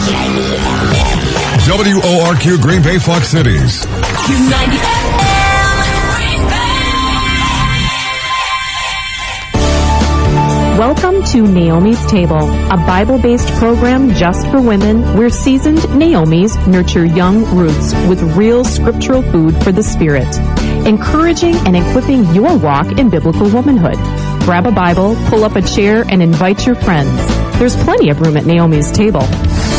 WORQ Green Bay, Fox Cities. Welcome to Naomi's Table, a Bible-based program just for women where seasoned Naomis nurture young Ruths with real scriptural food for the spirit, encouraging and equipping your walk in biblical womanhood. Grab a Bible, pull up a chair, and invite your friends. There's plenty of room at Naomi's Table.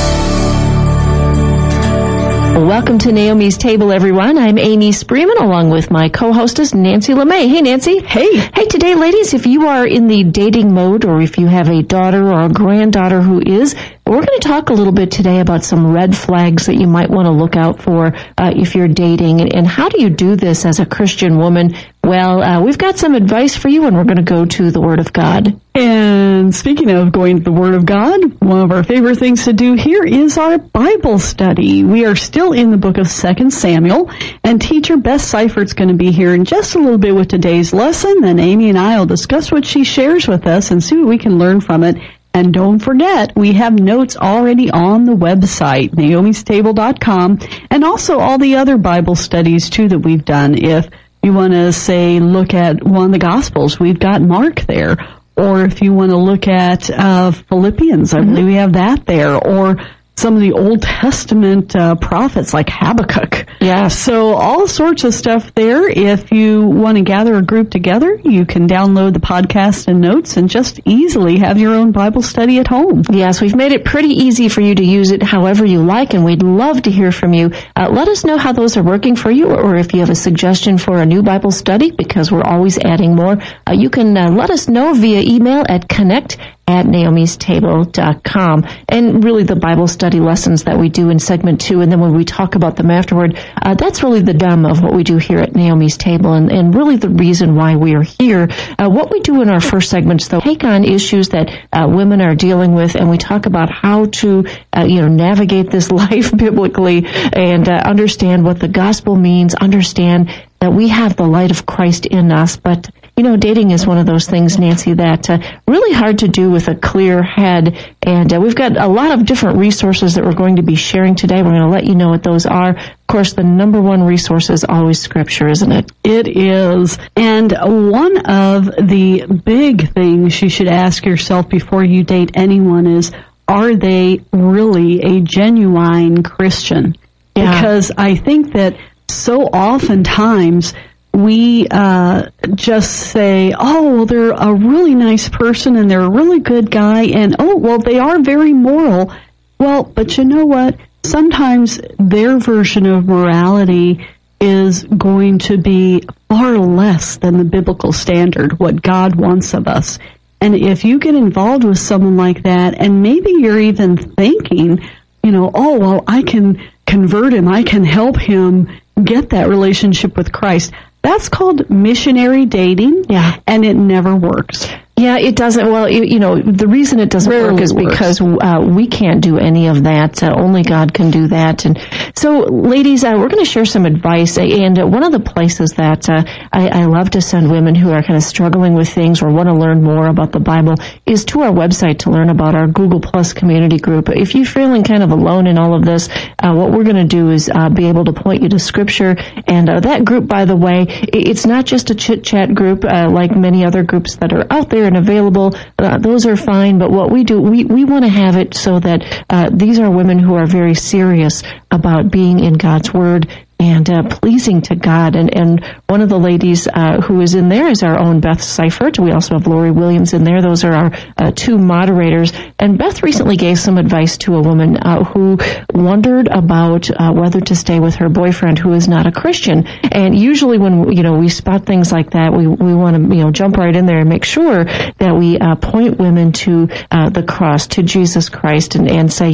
Welcome to Naomi's Table, everyone. I'm Amy Spreeman, along with my co-hostess, Nancy LeMay. Hey, Nancy. Hey. Hey, today, ladies, if you are in the dating mode or if you have a daughter or a granddaughter who is, we're going to talk a little bit today about some red flags that you might want to look out for if you're dating. And how do you do this as a Christian woman? Well, we've got some advice for you, and we're going to go to the Word of God. And speaking of going to the Word of God, one of our favorite things to do here is our Bible study. We are still in the book of 2 Samuel, and teacher Beth Seifert's going to be here in just a little bit with today's lesson. Then Amy and I will discuss what she shares with us and see what we can learn from it. And don't forget, we have notes already on the website, naomistable.com, and also all the other Bible studies, too, that we've done. If you want to, say, look at one of the Gospels, we've got Mark there. Or if you want to look at Philippians, I believe we have that there. Or some of the Old Testament prophets like Habakkuk. Yeah. So all sorts of stuff there. If you want to gather a group together, you can download the podcast and notes and just easily have your own Bible study at home. Yes, we've made it pretty easy for you to use it however you like, and we'd love to hear from you. Let us know how those are working for you, or if you have a suggestion for a new Bible study, because we're always adding more. You can let us know via email at connect@naomistable.com. And really the Bible study lessons that we do in segment 2, and then when we talk about them afterward, that's really the dam of what we do here at Naomi's Table, and really the reason why we are here. What we do in our first segments, though, take on issues that women are dealing with, and we talk about how to navigate this life biblically and understand what the gospel means, understand that we have the light of Christ in us. But dating is one of those things, Nancy, that really hard to do with a clear head. And we've got a lot of different resources that we're going to be sharing today. We're going to let you know what those are. Of course, the number one resource is always Scripture, isn't it? It is. And one of the big things you should ask yourself before you date anyone is, are they really a genuine Christian? Yeah. Because I think that so oftentimes we just say, oh, well, they're a really nice person and they're a really good guy, and, oh, well, they are very moral. Well, but you know what? Sometimes their version of morality is going to be far less than the biblical standard, what God wants of us. And if you get involved with someone like that, and maybe you're even thinking, oh, well, I can convert him, I can help him get that relationship with Christ. That's called missionary dating, and it never works. Yeah, it doesn't. Well, the reason it doesn't work is because we can't do any of that. Only God can do that. And so, ladies, we're going to share some advice. And one of the places that I love to send women who are kind of struggling with things or want to learn more about the Bible is to our website to learn about our Google Plus community group. If you're feeling kind of alone in all of this, what we're going to do is be able to point you to Scripture. And that group, by the way, it's not just a chit-chat group like many other groups that are out there and available. Those are fine, but what we do, we want to have it so that these are women who are very serious about being in God's Word and pleasing to God. And one of the ladies who is in there is our own Beth Seifert. We also have Lori Williams in there. Those are our two moderators. And Beth recently gave some advice to a woman who wondered about whether to stay with her boyfriend who is not a Christian. And usually when we spot things like that, we want to jump right in there and make sure that we point women to the cross, to Jesus Christ, and say,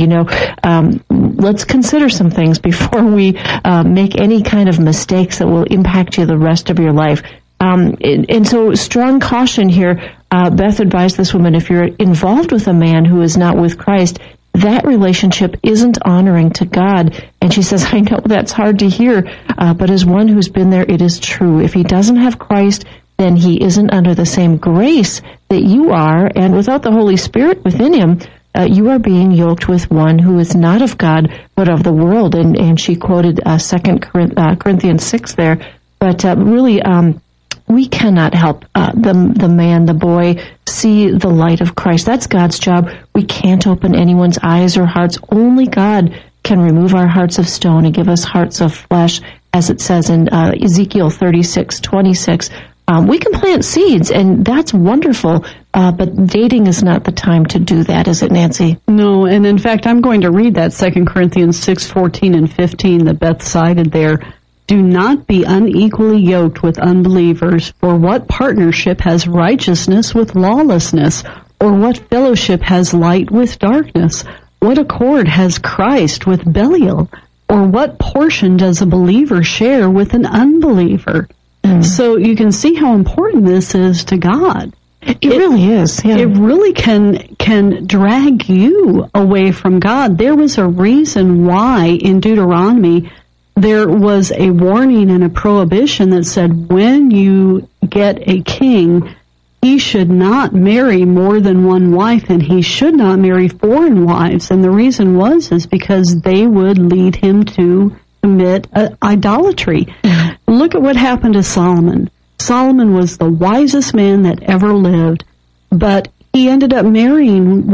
let's consider some things before we make any kind of mistakes that will impact you the rest of your life. And so strong caution here. Beth advised this woman, if you're involved with a man who is not with Christ, that relationship isn't honoring to God. And she says, I know that's hard to hear, but as one who's been there, it is true. If he doesn't have Christ, then he isn't under the same grace that you are, and without the Holy Spirit within him, you are being yoked with one who is not of God, but of the world. And she quoted 2 Corinthians 6 there. But really, we cannot help the man, the boy, see the light of Christ. That's God's job. We can't open anyone's eyes or hearts. Only God can remove our hearts of stone and give us hearts of flesh, as it says in Ezekiel 36:26. We can plant seeds, and that's wonderful, but dating is not the time to do that, is it, Nancy? No, and in fact, I'm going to read that 2 Corinthians 6:14 and 15 that Beth cited there. Do not be unequally yoked with unbelievers, for what partnership has righteousness with lawlessness, or what fellowship has light with darkness? What accord has Christ with Belial? Or what portion does a believer share with an unbeliever? So you can see how important this is to God. It really is. Yeah. It really can drag you away from God. There was a reason why in Deuteronomy there was a warning and a prohibition that said when you get a king, he should not marry more than one wife, and he should not marry foreign wives. And the reason is because they would lead him to commit idolatry. Look at what happened to Solomon. Solomon was the wisest man that ever lived, but he ended up marrying,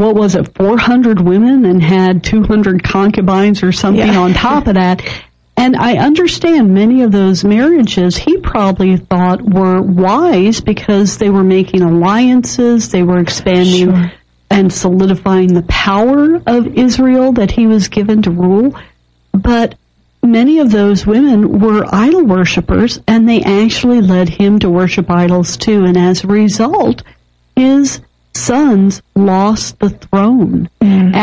400 women and had 200 concubines or something on top of that. And I understand many of those marriages he probably thought were wise because they were making alliances, they were expanding and solidifying the power of Israel that he was given to rule. But many of those women were idol worshippers, and they actually led him to worship idols too. And as a result, his sons lost the throne.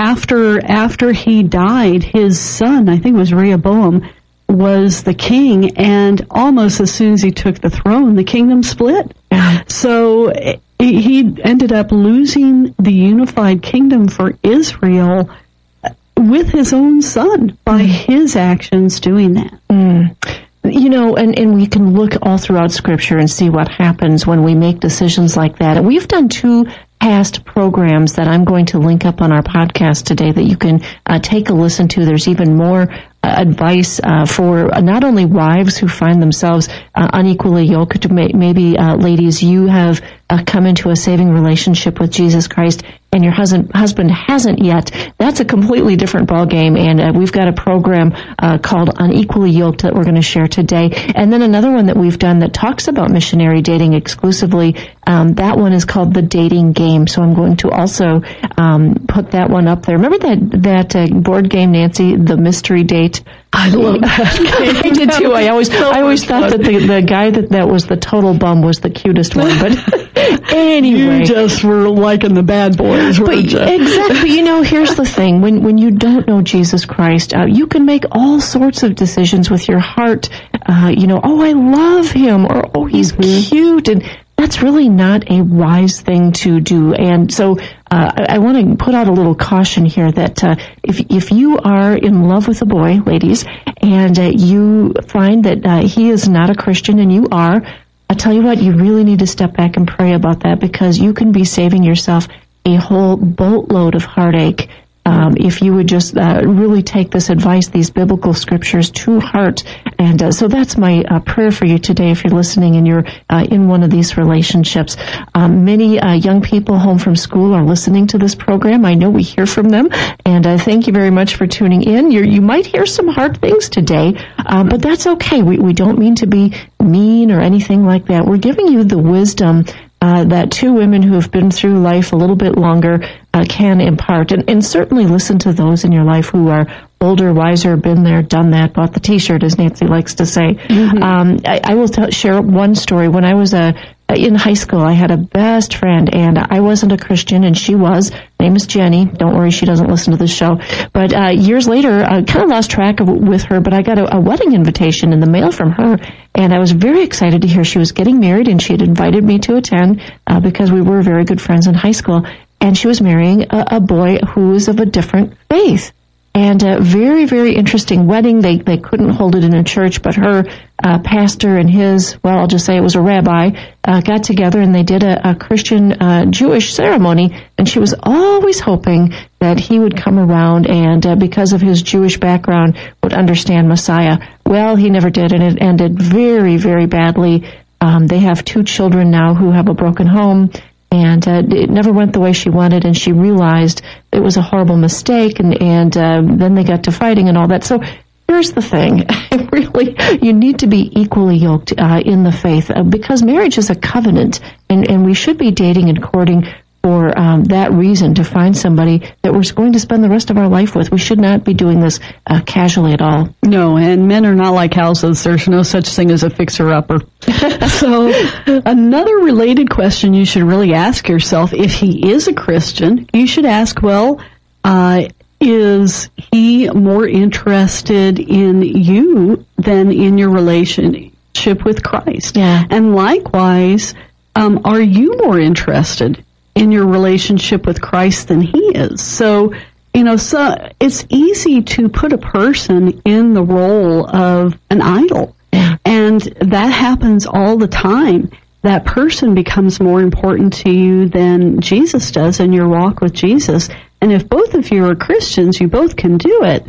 After he died, his son, I think it was Rehoboam, was the king, and almost as soon as he took the throne, the kingdom split. So he ended up losing the unified kingdom for Israel with his own son by his actions doing that. You know, and we can look all throughout Scripture and see what happens when we make decisions like that. And we've done 2 past programs that I'm going to link up on our podcast today that you can take a listen to. There's even more advice for not only wives who find themselves unequally yoked. Maybe, ladies, you have come into a saving relationship with Jesus Christ and your husband hasn't yet. That's a completely different ballgame, and we've got a program called Unequally Yoked that we're going to share today. And then another one that we've done that talks about missionary dating exclusively, that one is called The Dating Game. So I'm going to also put that one up there. Remember that board game, Nancy, The Mystery Date? I love that game. I did too. I always thought that the guy that was the total bum was the cutest one. But anyway, you just were liking the bad boys, weren't you? Exactly. You know, here's the thing: when you don't know Jesus Christ, you can make all sorts of decisions with your heart. Oh, I love him, or oh, he's cute, and that's really not a wise thing to do. And so I want to put out a little caution here that if you are in love with a boy, ladies, and you find that he is not a Christian and you are, I tell you what, you really need to step back and pray about that, because you can be saving yourself a whole boatload of heartache if you would just really take this advice, these biblical scriptures, to heart. And so that's my prayer for you today if you're listening and you're in one of these relationships. Many young people home from school are listening to this program. I know we hear from them, and thank you very much for tuning in. You might hear some hard things today, but that's okay. We don't mean to be mean or anything like that. We're giving you the wisdom that 2 women who have been through life a little bit longer can impart. And certainly listen to those in your life who are older, wiser, been there, done that, bought the T-shirt, as Nancy likes to say. Mm-hmm. I will share one story. When I was in high school, I had a best friend, and I wasn't a Christian, and she was. Her name is Jenny. Don't worry, she doesn't listen to this show. But years later, I kind of lost track with her, but I got a wedding invitation in the mail from her, and I was very excited to hear she was getting married, and she had invited me to attend because we were very good friends in high school, and she was marrying a boy who was of a different faith. And a very, very interesting wedding. They couldn't hold it in a church, but her pastor and his, well, I'll just say it was a rabbi, got together and they did a Christian Jewish ceremony. And she was always hoping that he would come around and, because of his Jewish background, would understand Messiah. Well, he never did, and it ended very, very badly. They have 2 children now who have a broken home. And it never went the way she wanted, and she realized it was a horrible mistake, and then they got to fighting and all that. So here's the thing. Really, you need to be equally yoked in the faith, because marriage is a covenant, and we should be dating and courting for that reason, to find somebody that we're going to spend the rest of our life with. We should not be doing this casually at all. No, and men are not like houses. There's no such thing as a fixer-upper. So another related question you should really ask yourself, if he is a Christian, you should ask, well, is he more interested in you than in your relationship with Christ? Yeah. And likewise, are you more interested in your relationship with Christ than he is? So, so it's easy to put a person in the role of an idol. And that happens all the time. That person becomes more important to you than Jesus does in your walk with Jesus. And if both of you are Christians, you both can do it.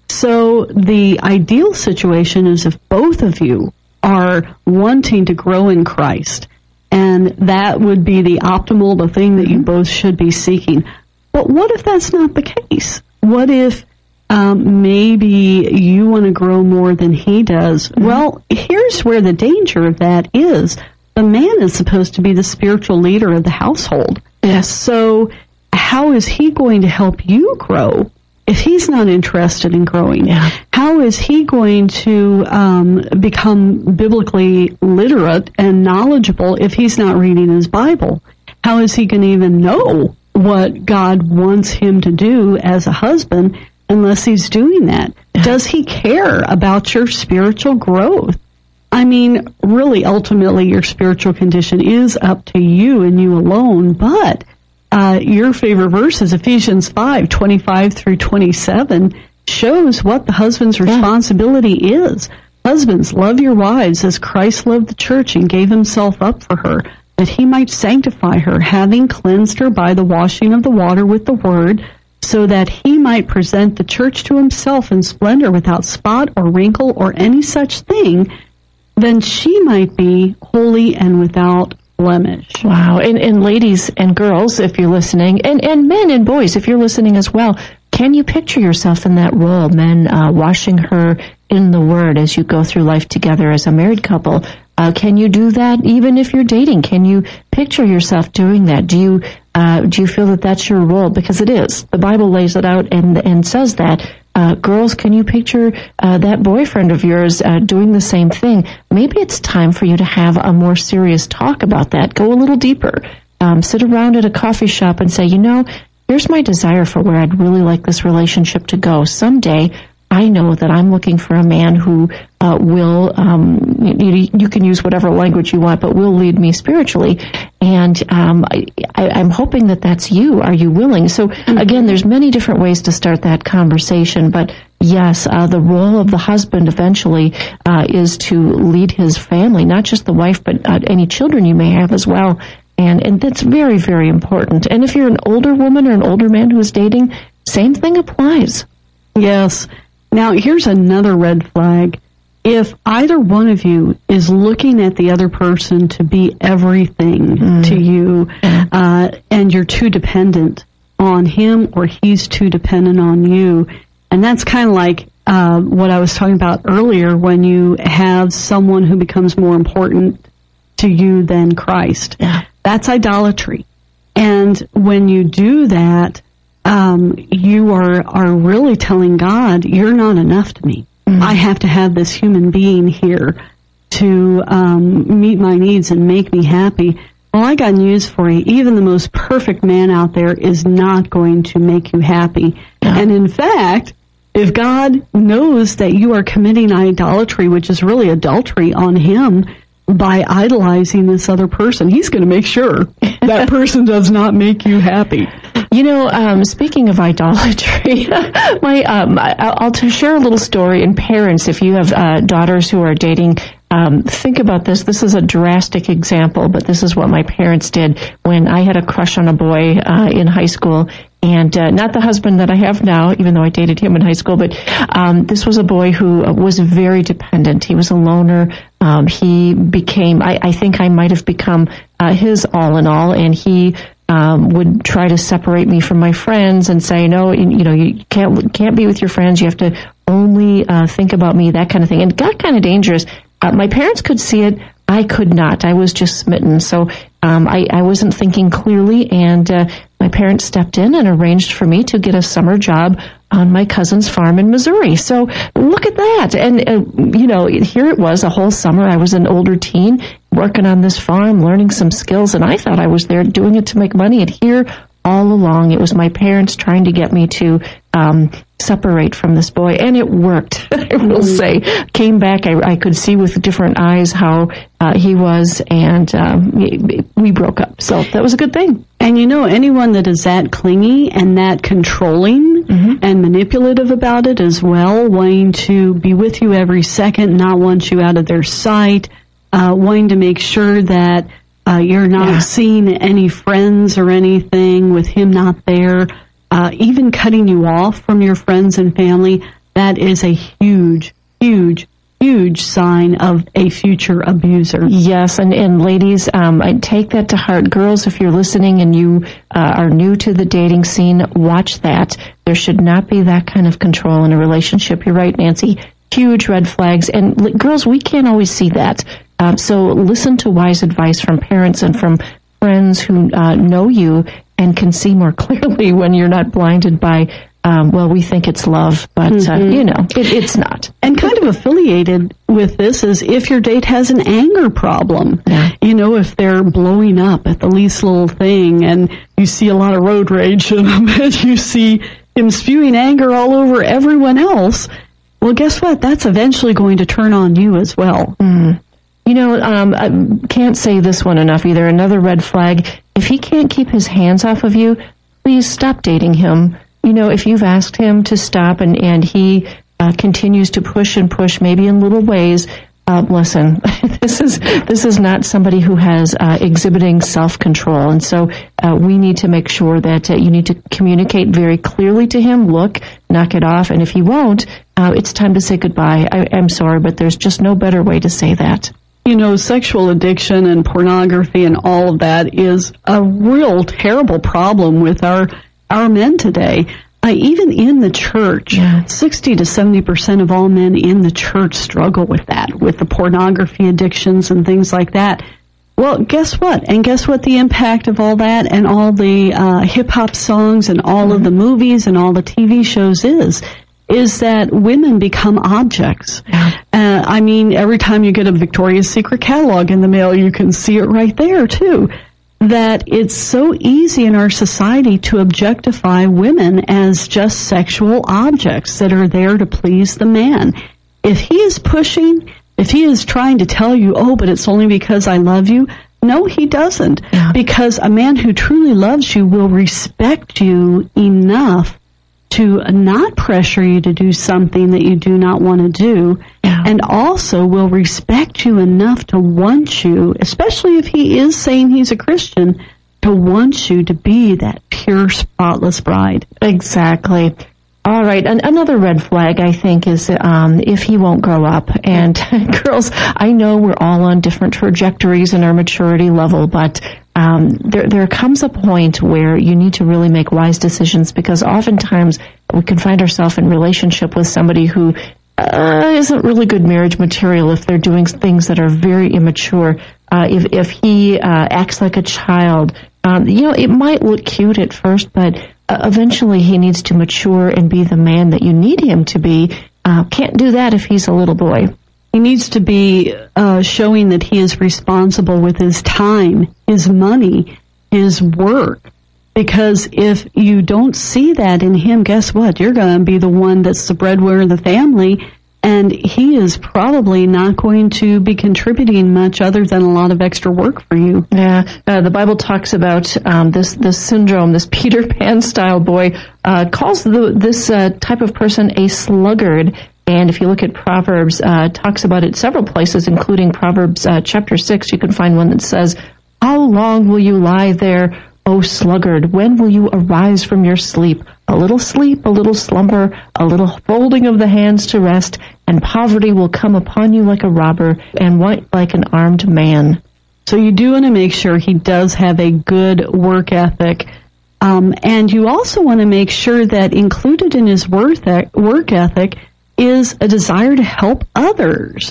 So the ideal situation is if both of you are wanting to grow in Christ. And that would be the optimal, the thing that you both should be seeking. But what if that's not the case? What if maybe you want to grow more than he does? Well, here's where the danger of that is. The man is supposed to be the spiritual leader of the household. Yes. So how is he going to help you grow if he's not interested in growing? Yeah. How is he going to become biblically literate and knowledgeable if he's not reading his Bible? How is he going to even know what God wants him to do as a husband unless he's doing that? Does he care about your spiritual growth? I mean, really, ultimately, your spiritual condition is up to you and you alone, but your favorite verse is Ephesians 5:25 through 27, shows what the husband's responsibility is. Husbands, love your wives as Christ loved the church and gave himself up for her, that he might sanctify her, having cleansed her by the washing of the water with the word, so that he might present the church to himself in splendor, without spot or wrinkle or any such thing, then she might be holy and without blemish. Wow. And ladies and girls, if you're listening, and men and boys, if you're listening as well, can you picture yourself in that role, men washing her in the Word as you go through life together as a married couple? Can you do that even if you're dating? Can you picture yourself doing that? Do you feel that that's your role? Because it is. The Bible lays it out and says that. Girls, can you picture that boyfriend of yours doing the same thing? Maybe it's time for you to have a more serious talk about that. Go a little deeper. Sit around at a coffee shop and say, here's my desire for where I'd really like this relationship to go. Someday, I know that I'm looking for a man who will, you can use whatever language you want, but will lead me spiritually. And I'm hoping that that's you. Are you willing? So, again, there's many different ways to start that conversation. But, yes, the role of the husband eventually is to lead his family, not just the wife, but any children you may have as well. And that's very, very important. And if you're an older woman or an older man who's dating, same thing applies. Yes. Now, here's another red flag. If either one of you is looking at the other person to be everything to you, and you're too dependent on him or he's too dependent on you, and that's kind of like what I was talking about earlier when you have someone who becomes more important to you than Christ. Yeah. That's idolatry. And when you do that, you are really telling God, you're not enough to me. I have to have this human being here to meet my needs and make me happy. Well, I got news for you. Even the most perfect man out there is not going to make you happy. Yeah. And in fact, if God knows that you are committing idolatry, which is really adultery on him, by idolizing this other person, he's going to make sure that person does not make you happy. Speaking of idolatry, I'll share a little story. And parents, if you have daughters who are dating, think about this. This is a drastic example, but this is what my parents did when I had a crush on a boy in high school. And not the husband that I have now, even though I dated him in high school, but this was a boy who was very dependent. He was a loner. He became, I think I might have become his all in all, and he would try to separate me from my friends and say, no, you can't be with your friends. You have to only think about me, that kind of thing. And it got kind of dangerous. My parents could see it. I could not. I was just smitten. So I wasn't thinking clearly, and my parents stepped in and arranged for me to get a summer job on my cousin's farm in Missouri. So look at that. And, here it was a whole summer. I was an older teen working on this farm, learning some skills, and I thought I was there doing it to make money. And here, all along, it was my parents trying to get me to separate from this boy, and it worked. I will say, came back. I could see with different eyes how he was, and we broke up. So that was a good thing. And anyone that is that clingy and that controlling and manipulative about it as well, wanting to be with you every second, not want you out of their sight, wanting to make sure that you're not seeing any friends or anything with him not there, even cutting you off from your friends and family, that is a huge, huge, huge sign of a future abuser. Yes, and ladies, I take that to heart. Girls, if you're listening and you are new to the dating scene, watch that. There should not be that kind of control in a relationship. You're right, Nancy. Huge red flags. And girls, we can't always see that. So listen to wise advice from parents and from friends who know you and can see more clearly when you're not blinded by, we think it's love, but, it's not. And kind of affiliated with this is if your date has an anger problem. Yeah. If they're blowing up at the least little thing and you see a lot of road rage in them and you see him spewing anger all over everyone else, well, guess what? That's eventually going to turn on you as well. I can't say this one enough either. Another red flag. If he can't keep his hands off of you, please stop dating him. If you've asked him to stop and he continues to push and push, maybe in little ways, listen, this is not somebody who has exhibiting self-control. And so we need to make sure that you need to communicate very clearly to him. Look, knock it off. And if he won't, it's time to say goodbye. I'm sorry, but there's just no better way to say that. Sexual addiction and pornography and all of that is a real terrible problem with our men today. Even in the church, 60 to 70% of all men in the church struggle with that, with the pornography addictions and things like that. Well, guess what? And guess what the impact of all that and all the hip-hop songs and all of the movies and all the TV shows is that women become objects. Every time you get a Victoria's Secret catalog in the mail, you can see it right there, too. That it's so easy in our society to objectify women as just sexual objects that are there to please the man. If he is pushing, if he is trying to tell you, but it's only because I love you, no, he doesn't. Yeah. Because a man who truly loves you will respect you enough to not pressure you to do something that you do not want to do, and also will respect you enough to want you, especially if he is saying he's a Christian, to want you to be that pure, spotless bride. Exactly. All right. Another red flag, I think, is if he won't grow up. And girls, I know we're all on different trajectories in our maturity level, but there comes a point where you need to really make wise decisions, because oftentimes we can find ourselves in relationship with somebody who isn't really good marriage material if they're doing things that are very immature. If he acts like a child, it might look cute at first, but eventually he needs to mature and be the man that you need him to be. Can't do that if he's a little boy. He needs to be showing that he is responsible with his time, his money, his work. Because if you don't see that in him, guess what? You're going to be the one that's the breadwinner of the family, and he is probably not going to be contributing much other than a lot of extra work for you. Yeah, the Bible talks about this syndrome, this Peter Pan style boy, calls this type of person a sluggard. And if you look at Proverbs, talks about it several places, including Proverbs chapter 6. You can find one that says, "How long will you lie there, O sluggard? When will you arise from your sleep? A little slumber, a little folding of the hands to rest, and poverty will come upon you like a robber, and like an armed man." So you do want to make sure he does have a good work ethic. And you also want to make sure that included in his work ethic is a desire to help others.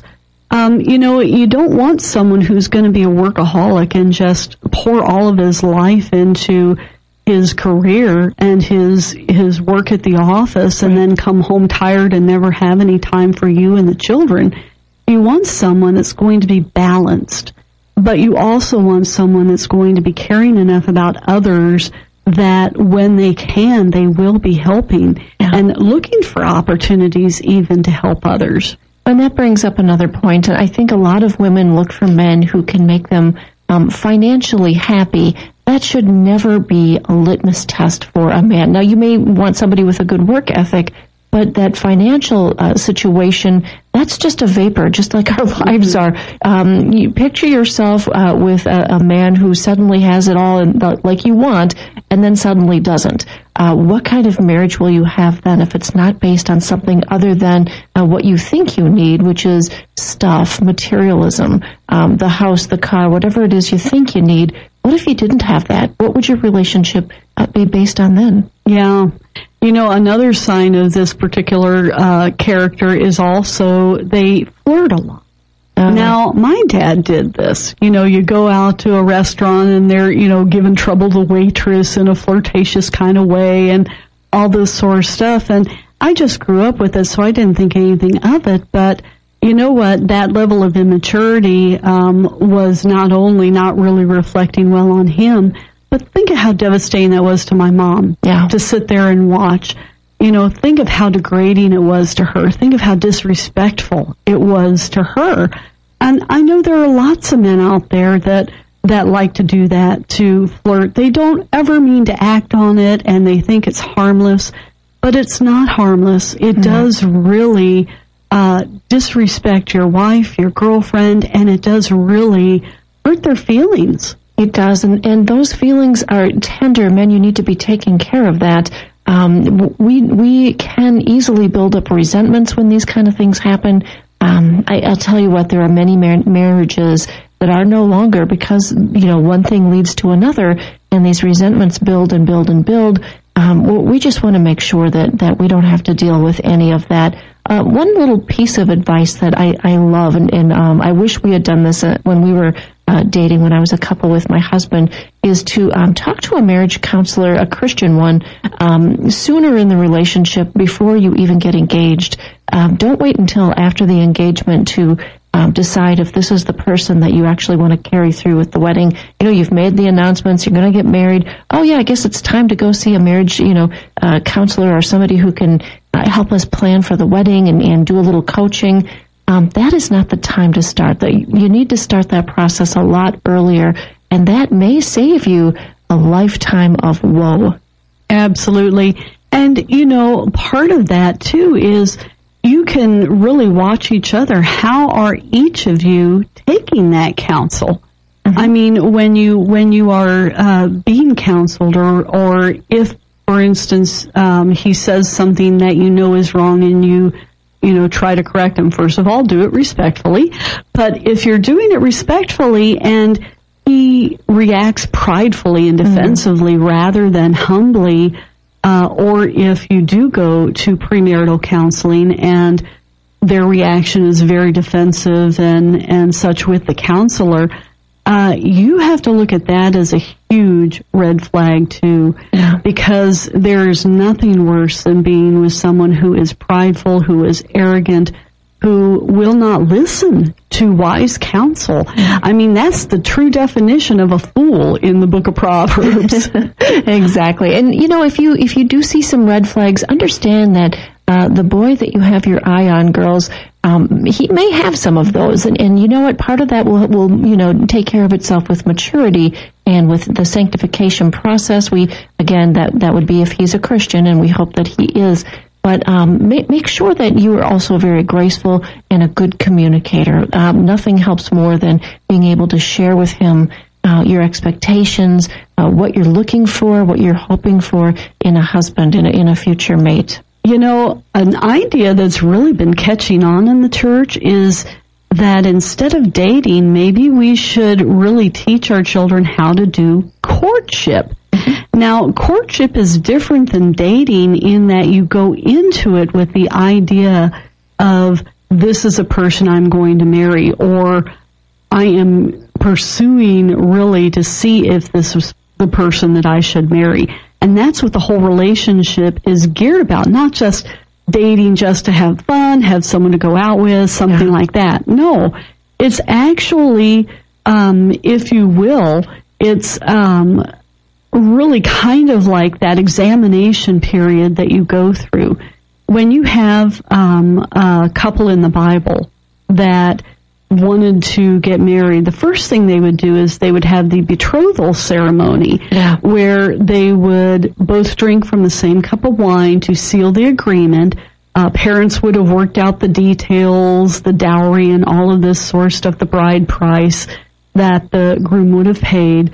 You don't want someone who's going to be a workaholic and just pour all of his life into his career and his work at the office and then come home tired and never have any time for you and the children. You want someone that's going to be balanced, but you also want someone that's going to be caring enough about others that when they can, they will be helping and looking for opportunities even to help others. And that brings up another point. I think a lot of women look for men who can make them financially happy. That should never be a litmus test for a man. Now, you may want somebody with a good work ethic, but that financial situation, that's just a vapor, just like our lives are. You picture yourself with a man who suddenly has it all like you want, and then suddenly doesn't. What kind of marriage will you have then if it's not based on something other than what you think you need, which is stuff, materialism, the house, the car, whatever it is you think you need? What if you didn't have that? What would your relationship be based on then? Yeah. Another sign of this particular character is also they flirt a lot. Now, my dad did this. You go out to a restaurant and they're, giving trouble to the waitress in a flirtatious kind of way and all this sort of stuff. And I just grew up with it, so I didn't think anything of it. But you know what? That level of immaturity was not only not really reflecting well on him, but think of how devastating that was to my mom to sit there and watch. Think of how degrading it was to her. Think of how disrespectful it was to her. And I know there are lots of men out there that like to do that, to flirt. They don't ever mean to act on it, and they think it's harmless. But it's not harmless. It does really disrespect your wife, your girlfriend, and it does really hurt their feelings. It does, and those feelings are tender. Men, you need to be taking care of that. We can easily build up resentments when these kind of things happen. I'll tell you what, there are many marriages that are no longer because, one thing leads to another, and these resentments build and build and build. We just want to make sure that we don't have to deal with any of that. One little piece of advice that I love, and I wish we had done this when we were dating, when I was a couple with my husband, is to talk to a marriage counselor, a Christian one, sooner in the relationship before you even get engaged. Don't wait until after the engagement to decide if this is the person that you actually want to carry through with the wedding. You've made the announcements, you're going to get married. Oh yeah, I guess it's time to go see a marriage, counselor or somebody who can help us plan for the wedding and do a little coaching. That is not the time to start. You need to start that process a lot earlier, and that may save you a lifetime of woe. Absolutely. And, part of that, too, is you can really watch each other. How are each of you taking that counsel? Mm-hmm. I mean, when you are being counseled, or if, for instance, he says something that is wrong and you try to correct him. First of all, do it respectfully. But if you're doing it respectfully and he reacts pridefully and defensively rather than humbly, or if you do go to premarital counseling and their reaction is very defensive and such with the counselor, you have to look at that as a huge red flag too, because there's nothing worse than being with someone who is prideful, who is arrogant, who will not listen to wise counsel. I mean, that's the true definition of a fool in the book of Proverbs. Exactly. And, if you do see some red flags, understand that the boy that you have your eye on, girls, he may have some of those, and you know what? Part of that will take care of itself with maturity and with the sanctification process. That would be if he's a Christian, and we hope that he is. But make sure that you are also very graceful and a good communicator. Nothing helps more than being able to share with him your expectations, what you're looking for, what you're hoping for in a husband, in a future mate. You know, an idea that's really been catching on in the church is that instead of dating, maybe we should really teach our children how to do courtship. Now, courtship is different than dating in that you go into it with the idea of this is a person I'm going to marry, or I am pursuing really to see if this is the person that I should marry. And that's what the whole relationship is geared about, not just dating just to have fun, have someone to go out with, something like that. No, it's actually, if you will, it's really kind of like that examination period that you go through. When you have a couple in the Bible that wanted to get married, the first thing they would do is they would have the betrothal ceremony, where they would both drink from the same cup of wine to seal the agreement. Parents would have worked out the details, the dowry and all of this sort of stuff, the bride price that the groom would have paid.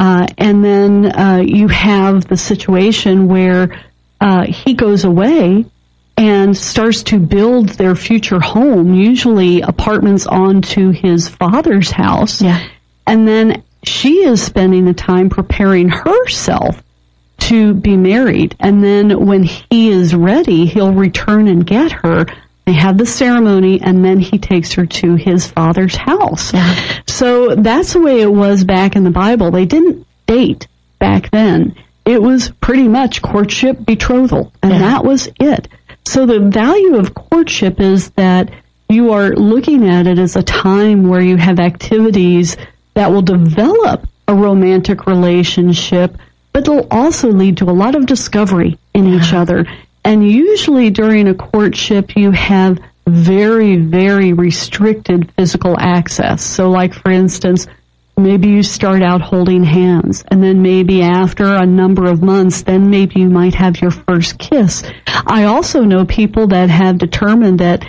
And then you have the situation where he goes away and starts to build their future home, usually apartments onto his father's house. Yeah. And then she is spending the time preparing herself to be married. And then when he is ready, he'll return and get her. They have the ceremony, and then he takes her to his father's house. Yeah. So that's the way it was back in the Bible. They didn't date back then. It was pretty much courtship, betrothal, and that was it. So the value of courtship is that you are looking at it as a time where you have activities that will develop a romantic relationship, but they'll also lead to a lot of discovery in each other. And usually during a courtship, you have very, very restricted physical access. So like, for instance, maybe you start out holding hands, and then maybe after a number of months, then maybe you might have your first kiss. I also know people that have determined that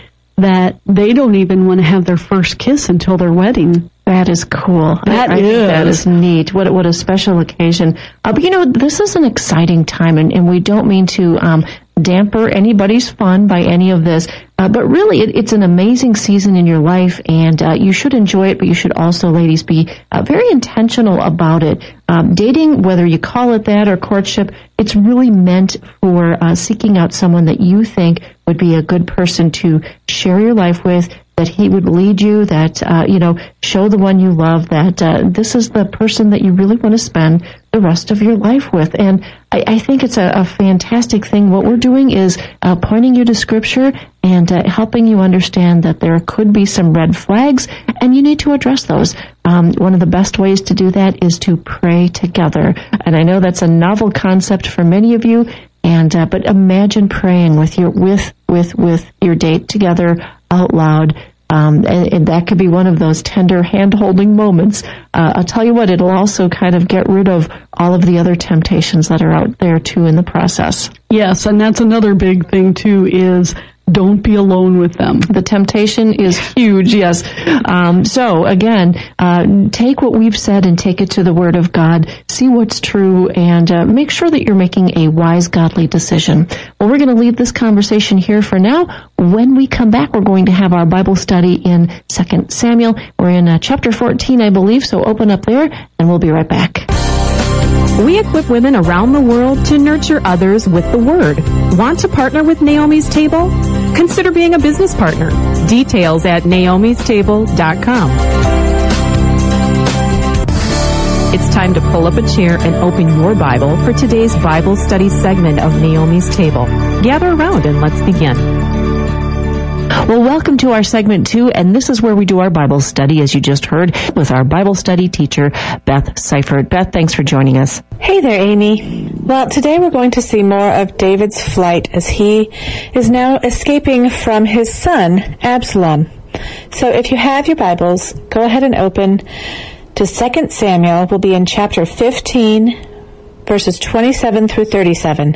they don't even want to have their first kiss until their wedding. That is cool. I think that is neat. What a special occasion. But this is an exciting time, and we don't mean to damper anybody's fun by any of this. But really, it's an amazing season in your life, and you should enjoy it, but you should also, ladies, be very intentional about it. Dating, whether you call it that or courtship, it's really meant for seeking out someone that you think would be a good person to share your life with, that he would lead you, that, show the one you love that this is the person that you really want to spend the rest of your life with. And I think it's a fantastic thing. What we're doing is pointing you to Scripture and helping you understand that there could be some red flags, and you need to address those. One of the best ways to do that is to pray together. And I know that's a novel concept for many of you, but imagine praying with your date together out loud. And that could be one of those tender hand-holding moments. I'll tell you what, it'll also kind of get rid of all of the other temptations that are out there, too, in the process. Yes, and that's another big thing, too, is don't be alone with them. The temptation is huge, yes. So, again, take what we've said and take it to the Word of God. See what's true, and make sure that you're making a wise, godly decision. Well, we're going to leave this conversation here for now. When we come back, we're going to have our Bible study in 2 Samuel. We're in chapter 14, I believe, so open up there, and we'll be right back. We equip women around the world to nurture others with the Word. Want to partner with Naomi's Table? Consider being a business partner. Details at naomistable.com. It's time to pull up a chair and open your Bible for today's Bible study segment of Naomi's Table. Gather around and let's begin. Well, welcome to our segment 2, and this is where we do our Bible study, as you just heard, with our Bible study teacher, Beth Seifert. Beth, thanks for joining us. Hey there, Amy. Well, today we're going to see more of David's flight as he is now escaping from his son, Absalom. So if you have your Bibles, go ahead and open to 2 Samuel. We'll be in chapter 15, verses 27 through 37.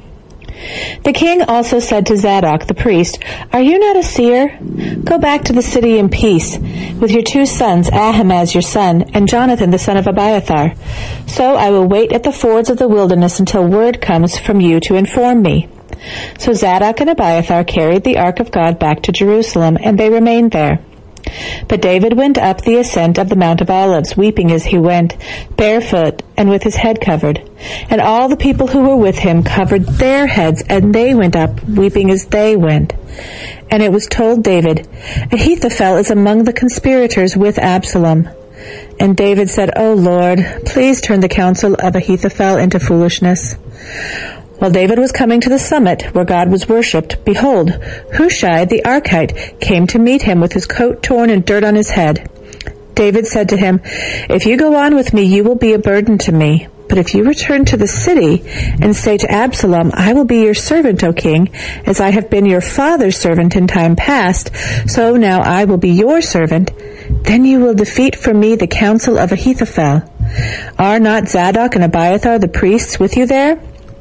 The king also said to Zadok the priest, "Are you not a seer? Go back to the city in peace with your 2 sons, Ahimaaz your son, and Jonathan the son of Abiathar. So I will wait at the fords of the wilderness until word comes from you to inform me." So Zadok and Abiathar carried the ark of God back to Jerusalem, and they remained there. But David went up the ascent of the Mount of Olives, weeping as he went, barefoot and with his head covered. And all the people who were with him covered their heads, and they went up, weeping as they went. And it was told David, "Ahithophel is among the conspirators with Absalom." And David said, "O Lord, please turn the counsel of Ahithophel into foolishness." While David was coming to the summit where God was worshipped, behold, Hushai the Archite came to meet him with his coat torn and dirt on his head. David said to him, "If you go on with me, you will be a burden to me. But if you return to the city and say to Absalom, 'I will be your servant, O king, as I have been your father's servant in time past, so now I will be your servant,' then you will defeat for me the counsel of Ahithophel. Are not Zadok and Abiathar the priests with you there?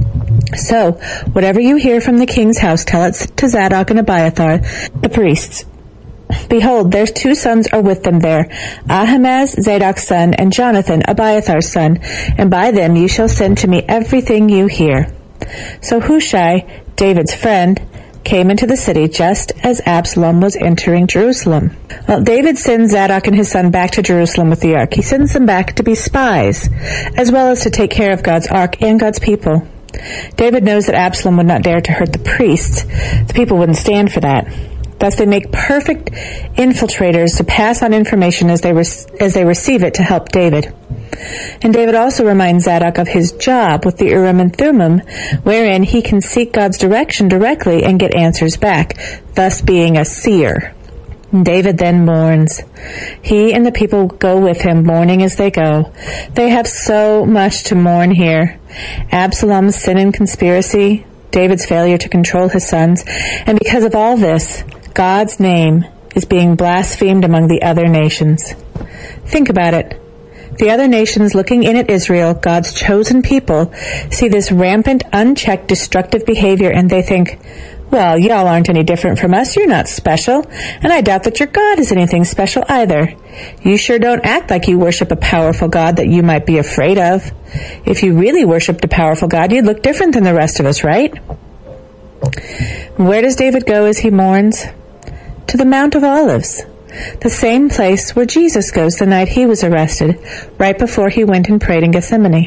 So, whatever you hear from the king's house, tell it to Zadok and Abiathar, the priests. Behold, their 2 sons are with them there, Ahimaaz, Zadok's son, and Jonathan, Abiathar's son, and by them you shall send to me everything you hear." So Hushai, David's friend, came into the city just as Absalom was entering Jerusalem. Well, David sends Zadok and his son back to Jerusalem with the ark. He sends them back to be spies, as well as to take care of God's ark and God's people. David knows that Absalom would not dare to hurt the priests. The people wouldn't stand for that. Thus they make perfect infiltrators to pass on information as they receive it to help David. And David also reminds Zadok of his job with the Urim and Thummim, wherein he can seek God's direction directly and get answers back, thus being a seer. David then mourns. He and the people go with him, mourning as they go. They have so much to mourn here. Absalom's sin and conspiracy, David's failure to control his sons, and because of all this, God's name is being blasphemed among the other nations. Think about it. The other nations looking in at Israel, God's chosen people, see this rampant, unchecked, destructive behavior, and they think, "Well, y'all aren't any different from us. You're not special. And I doubt that your God is anything special either. You sure don't act like you worship a powerful God that you might be afraid of. If you really worshipped a powerful God, you'd look different than the rest of us, right?" Where does David go as he mourns? To the Mount of Olives, the same place where Jesus goes the night he was arrested, right before he went and prayed in Gethsemane.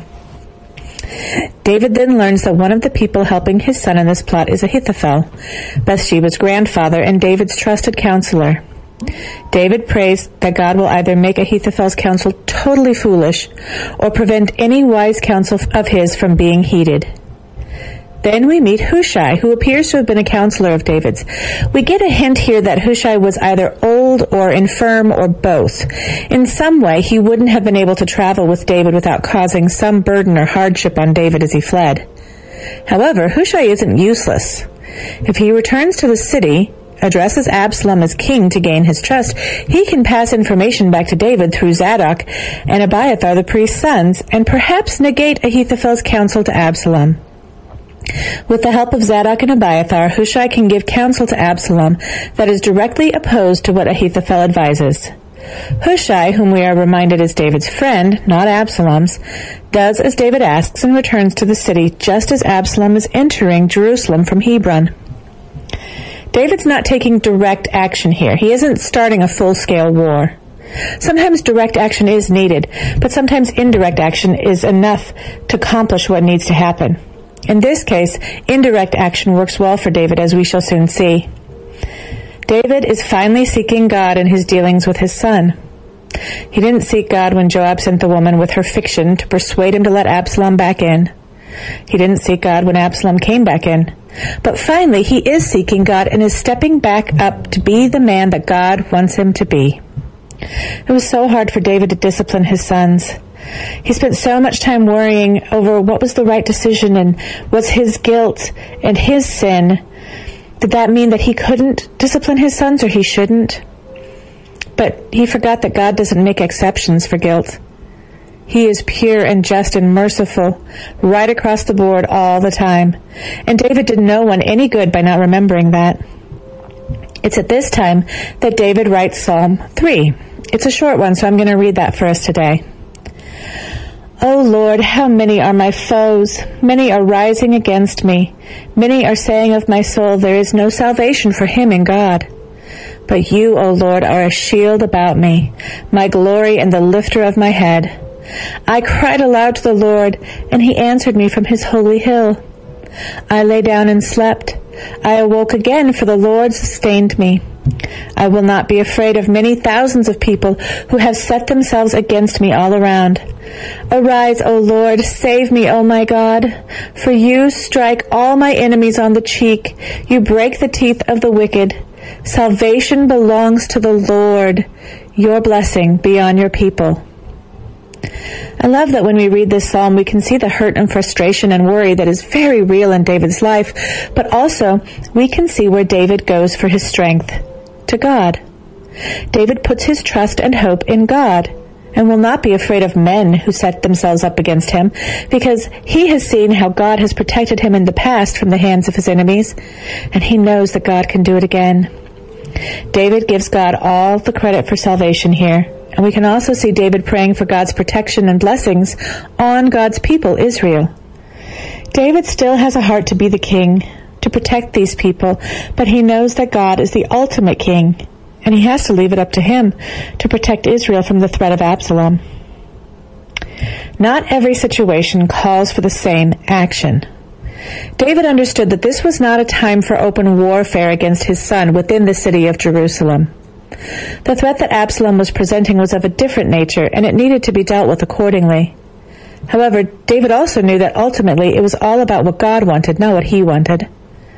David then learns that one of the people helping his son in this plot is Ahithophel, Bathsheba's grandfather and David's trusted counselor. David prays that God will either make Ahithophel's counsel totally foolish or prevent any wise counsel of his from being heeded. Then we meet Hushai, who appears to have been a counselor of David's. We get a hint here that Hushai was either old or infirm or both. In some way, he wouldn't have been able to travel with David without causing some burden or hardship on David as he fled. However, Hushai isn't useless. If he returns to the city, addresses Absalom as king to gain his trust, he can pass information back to David through Zadok and Abiathar, the priest's sons, and perhaps negate Ahithophel's counsel to Absalom. With the help of Zadok and Abiathar, Hushai can give counsel to Absalom that is directly opposed to what Ahithophel advises. Hushai, whom we are reminded is David's friend, not Absalom's, does as David asks and returns to the city just as Absalom is entering Jerusalem from Hebron. David's not taking direct action here. He isn't starting a full-scale war. Sometimes direct action is needed, but sometimes indirect action is enough to accomplish what needs to happen. In this case, indirect action works well for David, as we shall soon see. David is finally seeking God in his dealings with his son. He didn't seek God when Joab sent the woman with her fiction to persuade him to let Absalom back in. He didn't seek God when Absalom came back in. But finally, he is seeking God and is stepping back up to be the man that God wants him to be. It was so hard for David to discipline his sons. He spent so much time worrying over what was the right decision and was his guilt and his sin. Did that mean that he couldn't discipline his sons, or he shouldn't? But he forgot that God doesn't make exceptions for guilt. He is pure and just and merciful right across the board all the time. And David did no one any good by not remembering that. It's at this time that David writes Psalm 3. It's a short one, so I'm going to read that for us today. O Lord, how many are my foes? Many are rising against me. Many are saying of my soul, there is no salvation for him in God. But you, O Lord, are a shield about me, my glory and the lifter of my head. I cried aloud to the Lord, and he answered me from his holy hill. I lay down and slept. I awoke again, for the Lord sustained me. I will not be afraid of many thousands of people who have set themselves against me all around. Arise, O Lord, save me, O my God, for you strike all my enemies on the cheek. You break the teeth of the wicked. Salvation belongs to the Lord. Your blessing be on your people. I love that when we read this psalm, we can see the hurt and frustration and worry that is very real in David's life, but also we can see where David goes for his strength, to God. David puts his trust and hope in God and will not be afraid of men who set themselves up against him, because he has seen how God has protected him in the past from the hands of his enemies, and he knows that God can do it again. David gives God all the credit for salvation here. And we can also see David praying for God's protection and blessings on God's people, Israel. David still has a heart to be the king, to protect these people, but he knows that God is the ultimate king, and he has to leave it up to him to protect Israel from the threat of Absalom. Not every situation calls for the same action. David understood that this was not a time for open warfare against his son within the city of Jerusalem. The threat that Absalom was presenting was of a different nature, and it needed to be dealt with accordingly. However, David also knew that ultimately it was all about what God wanted, not what he wanted.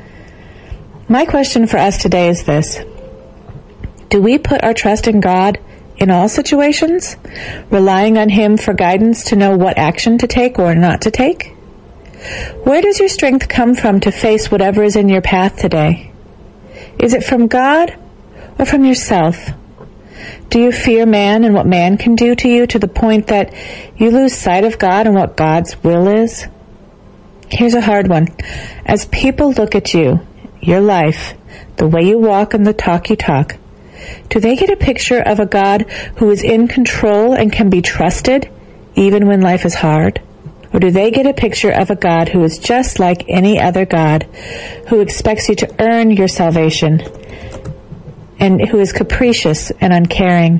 My question for us today is this: do we put our trust in God in all situations, relying on him for guidance to know what action to take or not to take? Where does your strength come from to face whatever is in your path today? Is it from God or from yourself? Do you fear man and what man can do to you to the point that you lose sight of God and what God's will is? Here's a hard one. As people look at you, your life, the way you walk and the talk you talk, do they get a picture of a God who is in control and can be trusted even when life is hard? Or do they get a picture of a God who is just like any other God, who expects you to earn your salvation, and who is capricious and uncaring?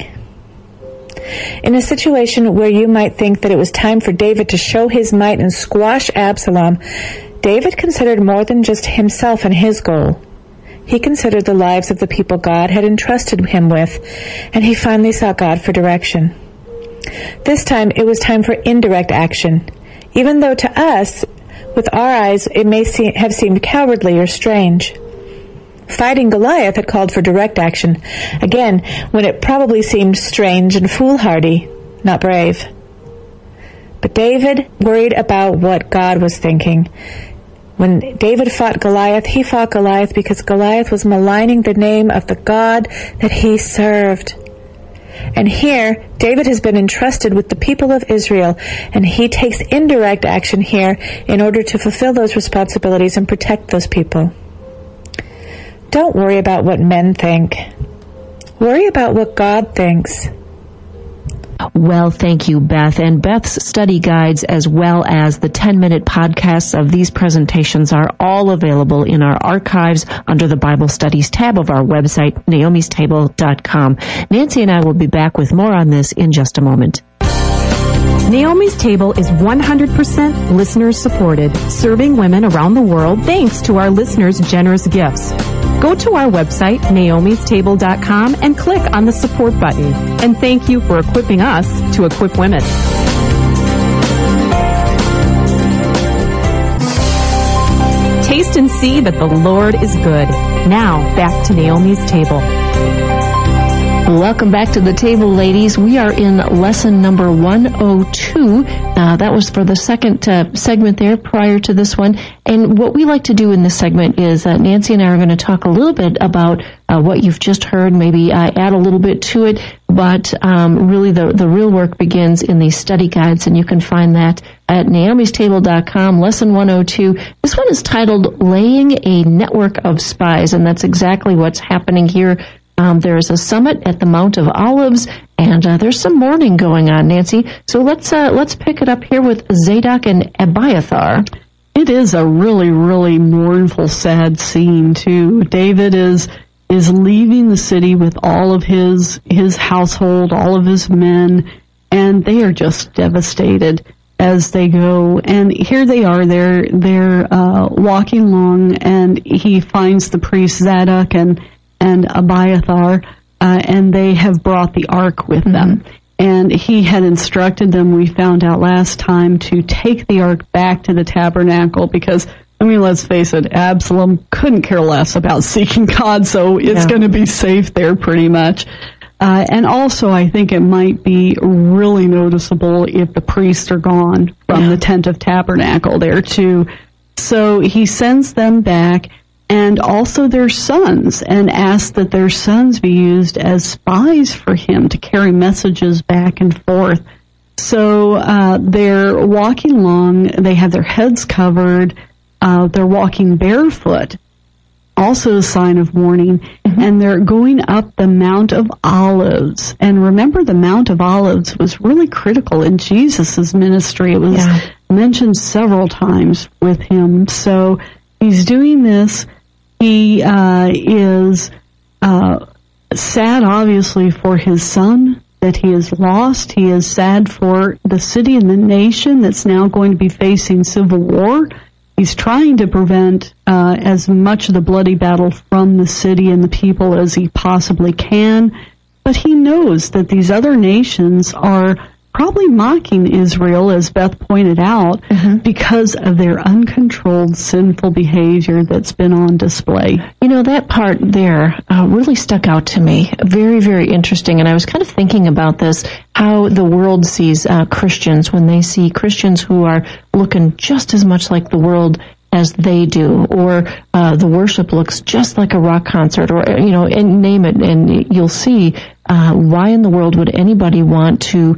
In a situation where you might think that it was time for David to show his might and squash Absalom, David considered more than just himself and his goal. He considered the lives of the people God had entrusted him with, and he finally sought God for direction. This time, it was time for indirect action, even though to us, with our eyes, it may have seemed cowardly or strange. Fighting Goliath had called for direct action, again, when it probably seemed strange and foolhardy, not brave. But David worried about what God was thinking. When David fought Goliath, he fought Goliath because Goliath was maligning the name of the God that he served. And here, David has been entrusted with the people of Israel, and he takes indirect action here in order to fulfill those responsibilities and protect those people. Don't worry about what men think. Worry about what God thinks. Well, thank you, Beth. And Beth's study guides as well as the 10-minute podcasts of these presentations are all available in our archives under the Bible Studies tab of our website, naomistable.com. Nancy and I will be back with more on this in just a moment. Naomi's Table is 100% listeners supported, serving women around the world thanks to our listeners' generous gifts. Go to our website, naomistable.com, and click on the support button. And thank you for equipping us to equip women. Taste and see that the Lord is good. Now, back to Naomi's Table. Welcome back to the table, ladies. We are in lesson number 102. That was for the second segment there prior to this one. And what we like to do in this segment is Nancy and I are going to talk a little bit about what you've just heard, maybe add a little bit to it, but really the real work begins in these study guides, and you can find that at naomistable.com, lesson 102. This one is titled Laying a Network of Spies, and that's exactly what's happening here. There is a summit at the Mount of Olives, and there's some mourning going on, Nancy. So let's pick it up here with Zadok and Abiathar. It is a really, really mournful, sad scene too. David is leaving the city with all of his household, all of his men, and they are just devastated as they go. And here they are, they're walking along, and he finds the priest Zadok and Abiathar, and they have brought the ark with them. And he had instructed them, we found out last time, to take the ark back to the tabernacle because, I mean, let's face it, Absalom couldn't care less about seeking God, so it's going to be safe there pretty much. And also, I think it might be really noticeable if the priests are gone from the tent of tabernacle there too. So he sends them back, and also their sons, and asked that their sons be used as spies for him to carry messages back and forth. So they're walking along, they have their heads covered, they're walking barefoot, also a sign of mourning, and they're going up the Mount of Olives. And remember, the Mount of Olives was really critical in Jesus' ministry. It was mentioned several times with him. So he's doing this. He is sad, obviously, for his son that he has lost. He is sad for the city and the nation that's now going to be facing civil war. He's trying to prevent as much of the bloody battle from the city and the people as he possibly can. But he knows that these other nations are probably mocking Israel, as Beth pointed out, because of their uncontrolled sinful behavior that's been on display. You know, that part there really stuck out to me. Very, very interesting. And I was kind of thinking about this, how the world sees Christians when they see Christians who are looking just as much like the world as they do, or the worship looks just like a rock concert, or, you know, and name it, and you'll see why in the world would anybody want to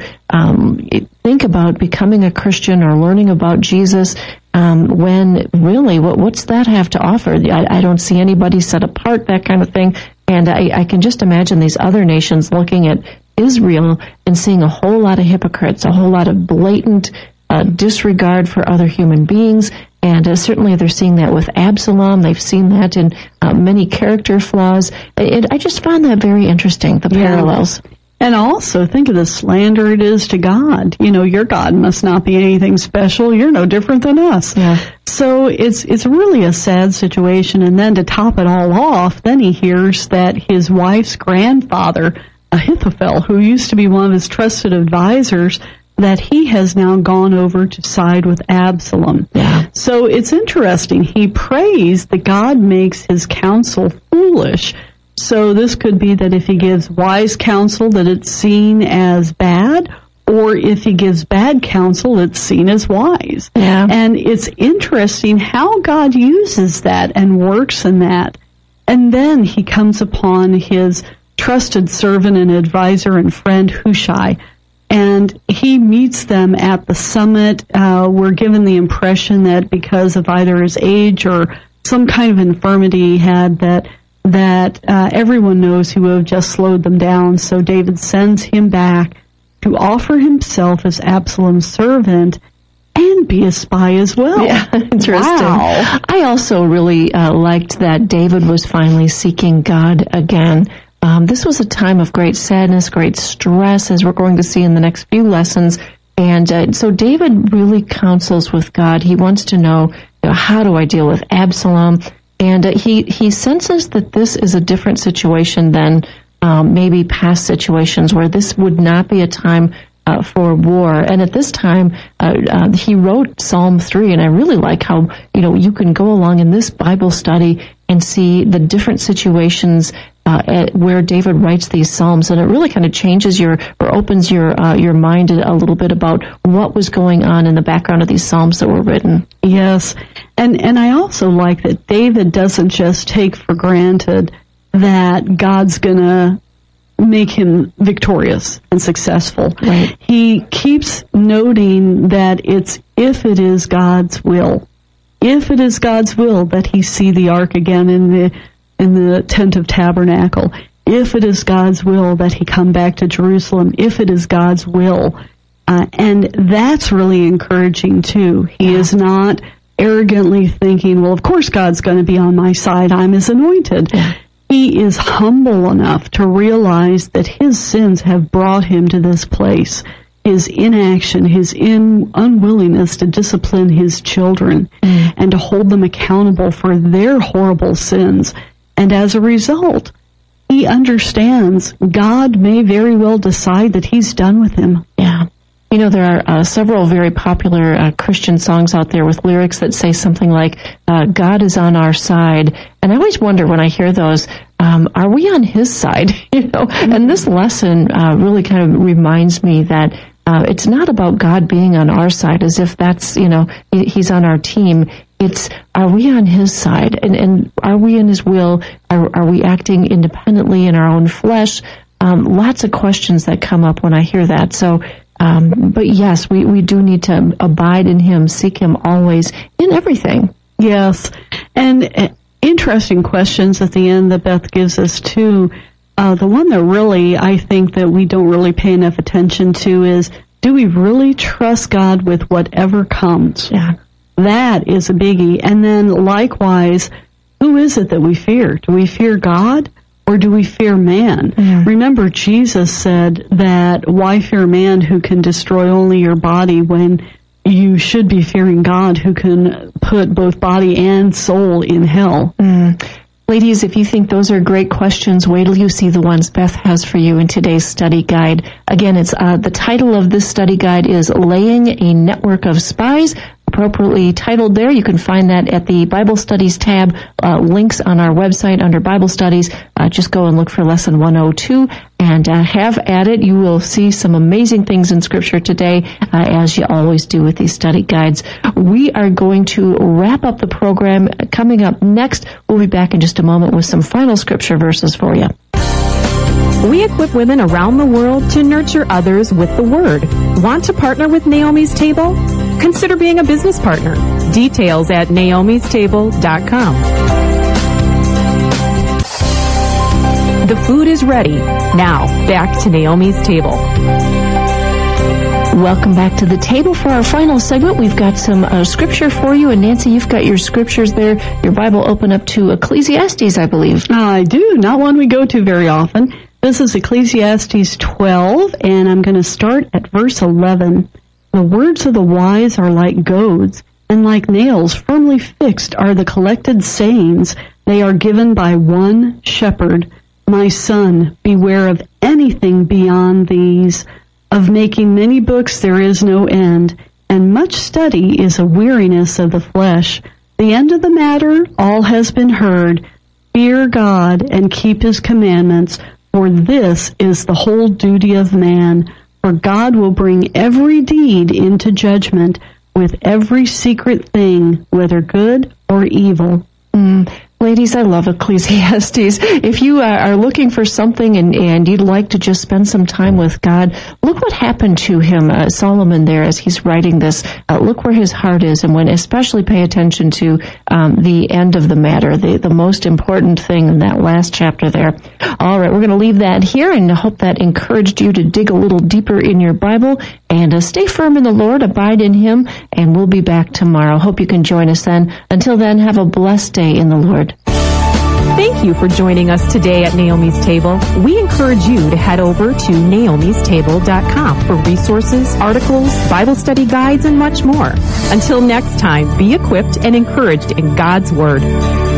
think about becoming a Christian or learning about Jesus when really, what's that have to offer? I don't see anybody set apart, that kind of thing. And I can just imagine these other nations looking at Israel and seeing a whole lot of hypocrites, a whole lot of blatant disregard for other human beings. And certainly they're seeing that with Absalom. They've seen that in many character flaws. I just found that very interesting, the parallels. And also, think of the slander it is to God. You know, your God must not be anything special. You're no different than us. Yeah. So it's really a sad situation. And then to top it all off, then he hears that his wife's grandfather, Ahithophel, who used to be one of his trusted advisors, that he has now gone over to side with Absalom. Yeah. So it's interesting. He prays that God makes his counsel foolish. So this could be that if he gives wise counsel, that it's seen as bad, or if he gives bad counsel, it's seen as wise. Yeah. And it's interesting how God uses that and works in that. And then he comes upon his trusted servant and advisor and friend Hushai, and he meets them at the summit. We're given the impression that because of either his age or some kind of infirmity he had, that everyone knows he would have just slowed them down. So David sends him back to offer himself as Absalom's servant and be a spy as well. Yeah, interesting. Wow. I also really liked that David was finally seeking God again. This was a time of great sadness, great stress, as we're going to see in the next few lessons. And so David really counsels with God. He wants to know, how do I deal with Absalom? And he senses that this is a different situation than maybe past situations, where this would not be a time for war. And at this time, he wrote Psalm 3, and I really like how, you can go along in this Bible study and see the different situations where David writes these Psalms, and it really kind of changes opens your mind a little bit about what was going on in the background of these Psalms that were written. Yes, and I also like that David doesn't just take for granted that God's going to make him victorious and successful. Right. He keeps noting that if it is God's will. If it is God's will that he see the ark again in the tent of tabernacle, if it is God's will that he come back to Jerusalem, if it is God's will, and that's really encouraging too. He is not arrogantly thinking, well, of course God's going to be on my side. I'm his anointed. Yeah. He is humble enough to realize that his sins have brought him to this place. His inaction, his unwillingness to discipline his children and to hold them accountable for their horrible sins. And as a result, he understands God may very well decide that he's done with him. Yeah. There are several very popular Christian songs out there with lyrics that say something like, God is on our side. And I always wonder when I hear those, are we on his side? And this lesson really kind of reminds me that it's not about God being on our side as if that's, he's on our team. It's, are we on his side? And are we in his will? Are we acting independently in our own flesh? Lots of questions that come up when I hear that. So, but yes, we do need to abide in him, seek him always in everything. Yes. And interesting questions at the end that Beth gives us too. The one that really, I think that we don't really pay enough attention to is, do we really trust God with whatever comes? Yeah. That is a biggie. And then likewise, who is it that we fear? Do we fear God or do we fear man? Yeah. Remember, Jesus said that why fear man who can destroy only your body when you should be fearing God who can put both body and soul in hell? Ladies, if you think those are great questions, wait till you see the ones Beth has for you in today's study guide. Again, it's the title of this study guide is Laying a Network of Spies, appropriately titled there. You can find that at the Bible Studies tab, links on our website under Bible Studies. Just go and look for Lesson 102 and have at it. You will see some amazing things in Scripture today, as you always do with these study guides. We are going to wrap up the program. Coming up next, we'll be back in just a moment with some final Scripture verses for you. We equip women around the world to nurture others with the Word. Want to partner with Naomi's Table? Consider being a business partner. Details at naomistable.com. The food is ready. Now, back to Naomi's Table. Welcome back to the table for our final segment. We've got some Scripture for you. And Nancy, you've got your Scriptures there. Your Bible open up to Ecclesiastes, I believe. I do. Not one we go to very often. This is Ecclesiastes 12, and I'm going to start at verse 11. The words of the wise are like goads, and like nails firmly fixed are the collected sayings. They are given by one shepherd. My son, beware of anything beyond these. Of making many books there is no end, and much study is a weariness of the flesh. The end of the matter, all has been heard. Fear God and keep his commandments, for this is the whole duty of man. For God will bring every deed into judgment with every secret thing, whether good or evil. Ladies, I love Ecclesiastes. If you are looking for something and you'd like to just spend some time with God, look what happened to him, Solomon there, as he's writing this. Look where his heart is, and when especially pay attention to the end of the matter, the most important thing in that last chapter there. All right, we're going to leave that here, and I hope that encouraged you to dig a little deeper in your Bible and stay firm in the Lord, abide in him, and we'll be back tomorrow. Hope you can join us then. Until then, have a blessed day in the Lord. Thank you for joining us today at Naomi's Table. We encourage you to head over to naomistable.com for resources, articles, Bible study guides, and much more. Until next time, be equipped and encouraged in God's Word.